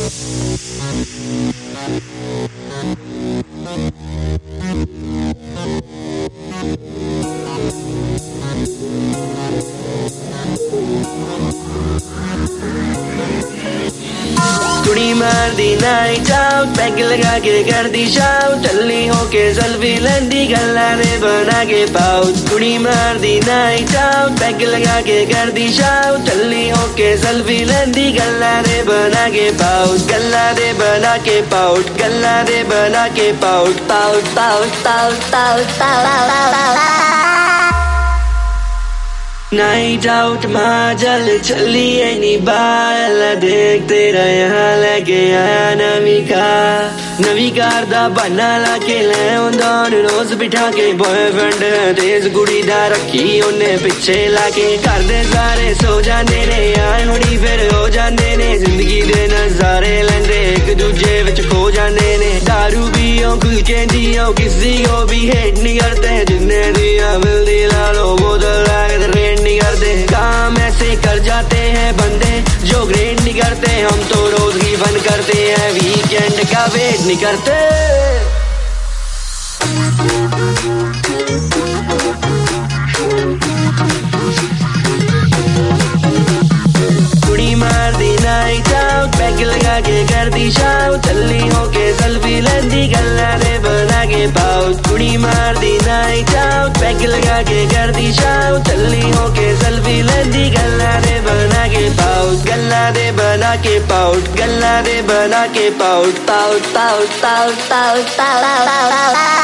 कुड़ी मार दी night out, peg लगा के कर दी शाउट, टल्ली होके सेल्फी लेंदी गल्ला दे बना के पाउट। कुड़ी मार दी नाइट आउट, पैग लगा के कर दी शाउट, टल्ली होके सेल्फी लेंदी गल्ला दे बना के पाउट, गल्ला दे बना के पाउट, गल्ला दे बना के pout, pout pout pout pout pout. Night out माजल चली एनी बाल, देखते रहा लगे आया नवी कार दा बना ला के ले रोज बिठा के बॉयफ्रेंड तेज कुड़ी दा रखी उन्हें पिछे लाके, घर दे सारे सो जाते ने आए हुणी फिर हो जाते ने, जिंदगी दे नजारे लेंदे एक दूजे विच खो जाते ने। दारू पियो खुल के जियो, किसी को भी हेट नहीं करते, जिन्हें दिया मिलती ला लो बोतल लाके रेट नहीं करते। काम ऐसे कर जाते हैं बंदे जो ग्रेड नहीं करते, हम तो रोज ही फन करते हैं, वीकेंड का वेट नहीं करते। कुड़ी मार दी नाइट आउट, पैग लगा के कर दी शाउट, टल्ली होके सेल्फी लेंदी गल्ला दे बना के पाउट। कुड़ी मार दी नाइट आउट, पैग लगा के कर दी शाउट, टल्ली होके सेल्फी लेंदी गल्ला दे बना के पाउट, गल्ला दे बना के पाउट, गल्ला दे बना के pout, pout pout pout pout pout.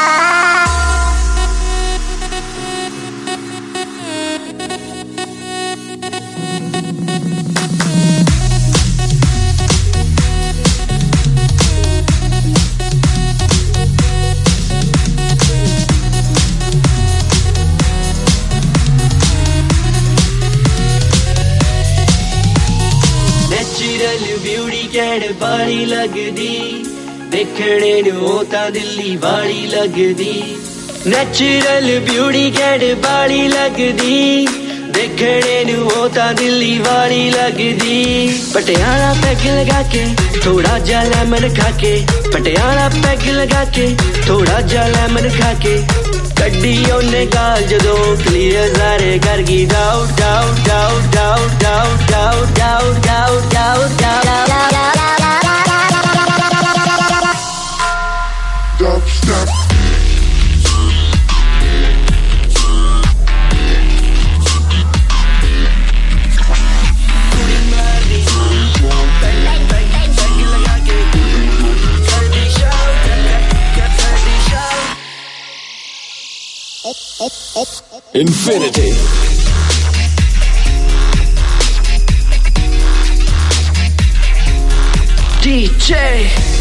Natural beauty कैड बाड़ी लगदी, देखने नू तां दिल्ली बाड़ी लगदी। नेचुरल ब्यूटी कैड बाड़ी लगदी, देखने नू तां दिल्ली बाड़ी लगदी। पटियाला पैग लगा के थोड़ा जा लेमन खा के, पटियाला पैग लगा के थोड़ा जा लेमन खा के, कड्डी ओने गाल जदों क्लियर सारे कर गई doubt doubt doubt doubt doubt doubt doubt doubt doubt doubt. Infinity. DJ